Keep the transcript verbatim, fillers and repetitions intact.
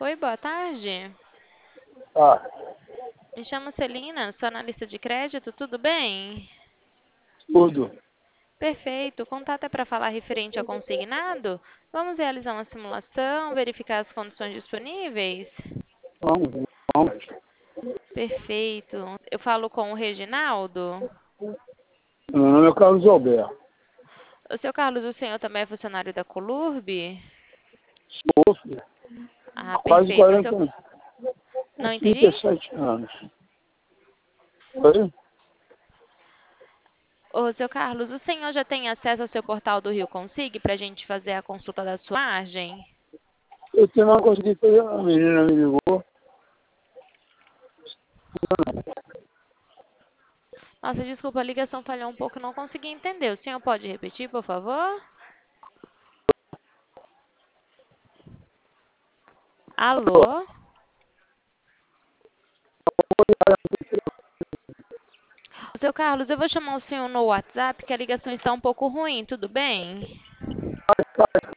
Oi, boa tarde. Tá, Me chamo Celina, sou analista de crédito, tudo bem? tudo. Perfeito. O contato é para falar referente ao consignado? Vamos realizar uma simulação, verificar as condições disponíveis? Vamos, vamos. Perfeito. Eu falo com o Reginaldo? Meu nome é Carlos Alberto. O seu Carlos, o senhor também é funcionário da Colurb? Sou, filho. Ah, Quase perfeito. O quarenta seu... anos. Não trinta entendi? e sete anos. Oi? Ô, seu Carlos, o senhor já tem acesso ao seu portal do Rio Consigue para a gente fazer a consulta da sua margem? Eu tenho uma coisa que fazer, a menina me ligou. Nossa, desculpa, a ligação falhou um pouco, não consegui entender. O senhor pode repetir, por favor? Alô? Seu Carlos, eu vou chamar o senhor no WhatsApp, que a ligação está um pouco ruim, tudo bem?